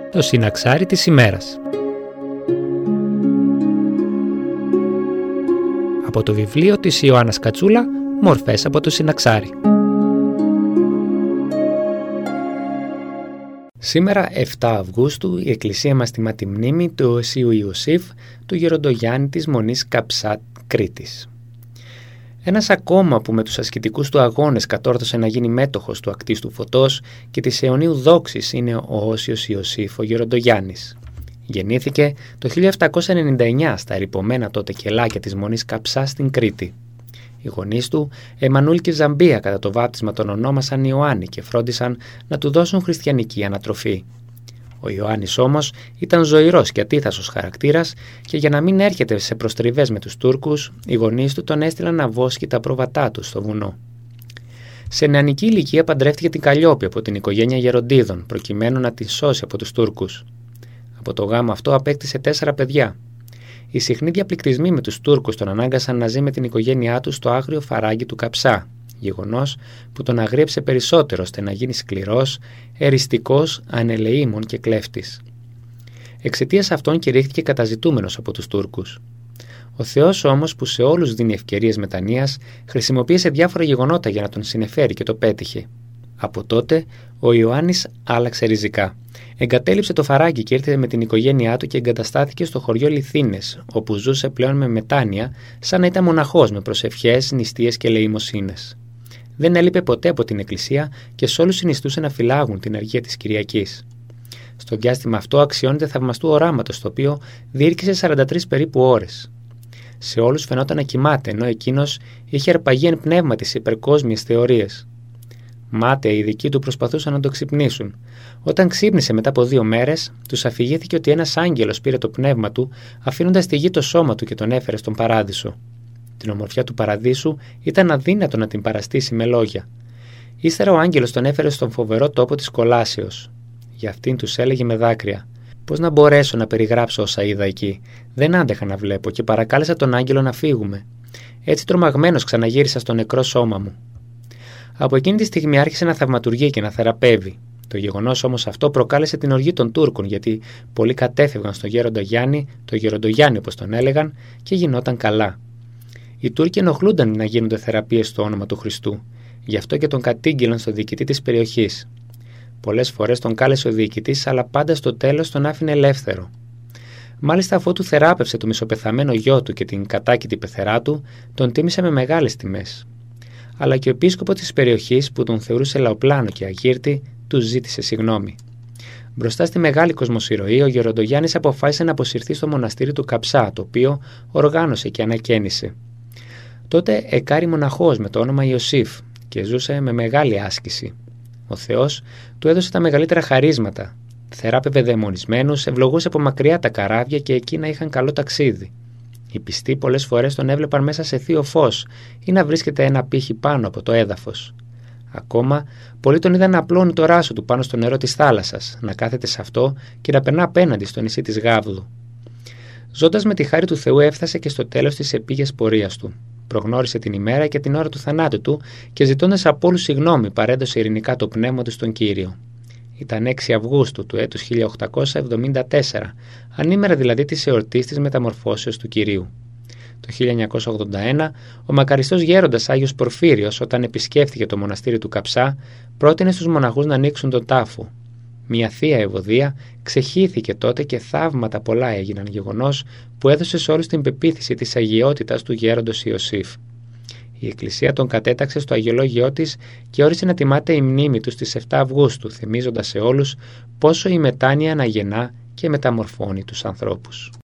Το συναξάρι της ημέρας. Από το βιβλίο της Ιωάννας Κατσούλα, «Μορφές από το συναξάρι». Σήμερα, 7 Αυγούστου, η Εκκλησία μας τιμά τη μνήμη του Οσίου Ιωσήφ, του Γεροντογιάννη της Μονής Καψά Κρήτης. Ένας ακόμα που με τους ασκητικούς του αγώνες κατόρθωσε να γίνει μέτοχος του ακτίστου φωτός και της αιωνίου δόξης είναι ο Όσιος Ιωσήφ, ο Γεροντογιάννης. Γεννήθηκε το 1799 στα ερειπωμένα τότε κελάκια της Μονής Καψά στην Κρήτη. Οι γονείς του, Εμμανούλ και Ζαμπία, κατά το βάπτισμα τον ονόμασαν Ιωάννη και φρόντισαν να του δώσουν χριστιανική ανατροφή. Ο Ιωάννης όμως ήταν ζωηρός και ατίθασος χαρακτήρας και για να μην έρχεται σε προστριβές με τους Τούρκους, οι γονείς του τον έστειλαν να βόσκει τα πρόβατά του στο βουνό. Σε νεανική ηλικία παντρεύτηκε την Καλλιόπη από την οικογένεια Γεροντίδων, προκειμένου να την σώσει από τους Τούρκους. Από το γάμο αυτό απέκτησε 4 παιδιά. Οι συχνοί διαπληκτισμοί με τους Τούρκους τον ανάγκασαν να ζει με την οικογένειά του στο άγριο φαράγγι του Καψά, γεγονός που τον αγρίεψε περισσότερο ώστε να γίνει σκληρός, εριστικός, ανελεήμων και κλέφτης. Εξαιτίας αυτών κηρύχθηκε καταζητούμενος από τους Τούρκους. Ο Θεός όμως, που σε όλους δίνει ευκαιρίες μετανοίας, χρησιμοποίησε διάφορα γεγονότα για να τον συνεφέρει και το πέτυχε. Από τότε ο Ιωάννης άλλαξε ριζικά. Εγκατέλειψε το φαράγγι και ήρθε με την οικογένειά του και εγκαταστάθηκε στο χωριό Λιθίνες, όπου ζούσε πλέον με μετάνοια, σαν να ήταν μοναχός με προσευχές, νηστείες και ελεημοσύνες. Δεν έλειπε ποτέ από την εκκλησία και σε όλους συνιστούσε να φυλάγουν την αργία της Κυριακής. Στο διάστημα αυτό αξιώνεται θαυμαστού οράματος, το οποίο διήρκησε 43 περίπου ώρες. Σε όλους φαινόταν να κοιμάται, ενώ εκείνος είχε αρπαγεί εν πνεύματι σε υπερκόσμιες θεωρίες. Μάταια οι δικοί του προσπαθούσαν να το ξυπνήσουν. Όταν ξύπνησε μετά από 2 μέρες, τους αφηγήθηκε ότι ένας άγγελος πήρε το πνεύμα του, αφήνοντας στη γη το σώμα του και τον έφερε στον παράδεισο. Την ομορφιά του παραδείσου ήταν αδύνατο να την παραστήσει με λόγια. Ύστερα ο άγγελος τον έφερε στον φοβερό τόπο της κολάσεως. Για αυτήν τους έλεγε με δάκρυα: «Πώς να μπορέσω να περιγράψω όσα είδα εκεί? Δεν άντεχα να βλέπω και παρακάλεσα τον άγγελο να φύγουμε. Έτσι τρομαγμένος ξαναγύρισα στο νεκρό σώμα μου». Από εκείνη τη στιγμή άρχισε να θαυματουργεί και να θεραπεύει. Το γεγονός όμως αυτό προκάλεσε την οργή των Τούρκων, γιατί πολλοί κατέφευγαν στο Γέροντα Γιάννη, το Γεροντογιάννη όπως τον έλεγαν, και γινόταν καλά. Οι Τούρκοι ενοχλούνταν να γίνονται θεραπείες στο όνομα του Χριστού, γι' αυτό και τον κατήγγειλαν στον διοικητή της περιοχής. Πολλές φορές τον κάλεσε ο διοικητής, αλλά πάντα στο τέλος τον άφηνε ελεύθερο. Μάλιστα, αφότου θεράπευσε το μισοπεθαμένο γιο του και την κατάκητη πεθερά του, τον τίμησε με μεγάλες τιμές. Αλλά και ο επίσκοπος της περιοχής, που τον θεωρούσε λαοπλάνο και αγύρτη, του ζήτησε συγγνώμη. Μπροστά στη μεγάλη κοσμοσυρωή, ο Γεροντογιάννης αποφάσισε να αποσυρθεί στο μοναστήρι του Καψά, το οποίο οργάνωσε και ανακαίνισε. Τότε εκάρη μοναχός με το όνομα Ιωσήφ και ζούσε με μεγάλη άσκηση. Ο Θεός του έδωσε τα μεγαλύτερα χαρίσματα. Θεράπευε δαιμονισμένους, ευλογούσε από μακριά τα καράβια και εκείνα είχαν καλό ταξίδι. Οι πιστοί πολλές φορές τον έβλεπαν μέσα σε θείο φως ή να βρίσκεται ένα πύχη πάνω από το έδαφος. Ακόμα, πολλοί τον είδαν να απλώνει το ράσο του πάνω στο νερό της θάλασσας, να κάθεται σε αυτό και να περνά απέναντι στο νησί της Γάβδου. Ζώντας με τη χάρη του Θεού, έφτασε και στο τέλος της επίγειας πορείας του. Προγνώρισε την ημέρα και την ώρα του θανάτου του και ζητώντας από όλους συγγνώμη, παρέδωσε ειρηνικά το πνεύμα του στον Κύριο. Ήταν 6 Αυγούστου του έτους 1874, ανήμερα δηλαδή της εορτής της μεταμορφώσεως του Κυρίου. Το 1981, ο μακαριστός γέροντας Άγιος Πορφύριος, όταν επισκέφθηκε το μοναστήρι του Καψά, πρότεινε στους μοναχούς να ανοίξουν τον τάφο. Μια θεία ευωδία ξεχύθηκε τότε και θαύματα πολλά έγιναν, γεγονός που έδωσε σε όλους την πεποίθηση της αγιότητας του γέροντος Ιωσήφ. Η Εκκλησία τον κατέταξε στο αγιολόγιό της και όρισε να τιμάται η μνήμη του στις 7 Αυγούστου, θυμίζοντας σε όλους πόσο η μετάνοια αναγεννά και μεταμορφώνει τους ανθρώπους.